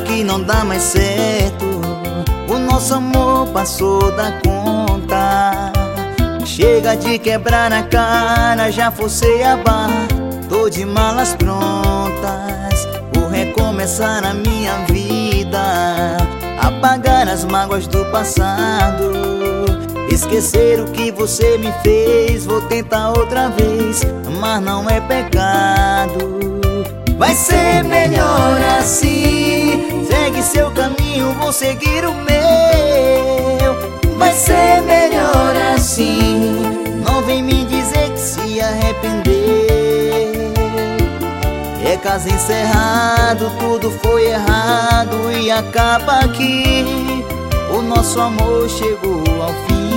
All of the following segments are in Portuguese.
que não dá mais certo. O nosso amor passou da conta. Chega de quebrar na cara, já forcei a barra. Tô de malas prontas, vou recomeçar na minha vida. Apagar as mágoas do passado, esquecer o que você me fez. Vou tentar outra vez, mas não é pecado. Vai ser melhor assim. Segue seu caminho, vou seguir o meu. Vai ser melhor assim. Não vem me dizer que se arrependeu. É caso encerrado, tudo foi errado e acaba aqui. O nosso amor chegou ao fim.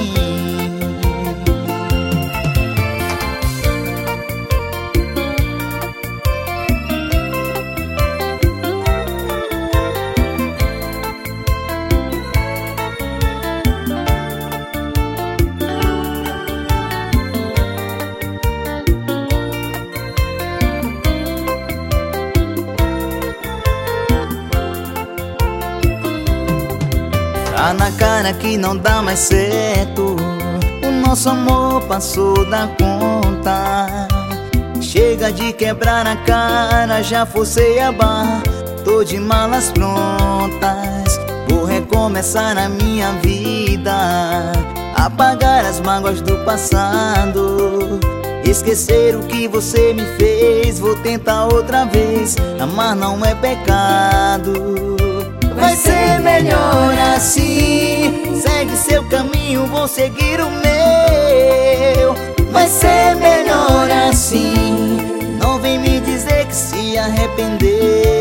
Tá na cara que não dá mais certo. O nosso amor passou da conta. Chega de quebrar na cara, já forcei a barra. Tô de malas prontas, vou recomeçar na minha vida. Apagar as mágoas do passado, esquecer o que você me fez. Vou tentar outra vez, amar não é pecado. Vai ser melhor assim. Segue seu caminho, vou seguir o meu. Vai ser melhor assim. Não vem me dizer que se arrependeu.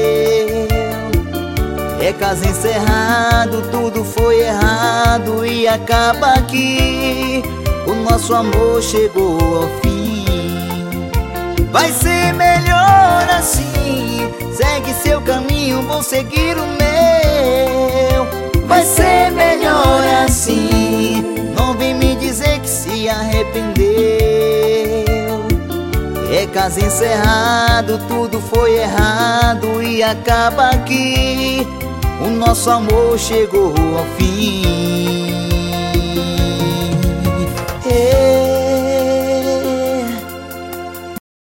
É caso encerrado, tudo foi errado e acaba aqui. O nosso amor chegou ao fim. Vai ser melhor assim. Segue seu caminho, vou seguir o meu. Vai ser melhor assim. Não vem me dizer que se arrependeu. É caso encerrado, tudo foi errado e acaba aqui. O nosso amor chegou ao fim.